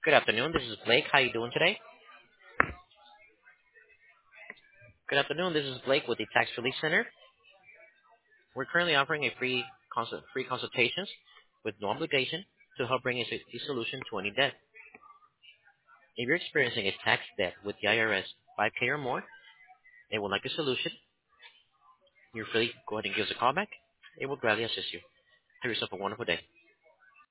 Good afternoon. This is Blake. How you doing today? Good afternoon. This is Blake with the Tax Relief Center. We're currently offering a free consultations with no obligation to help bring a solution to any debt. If you're experiencing a tax debt with the IRS, 5K or more, and would like a solution, you're free. Go ahead and give us a call back. It will gladly assist you. Have yourself a wonderful day.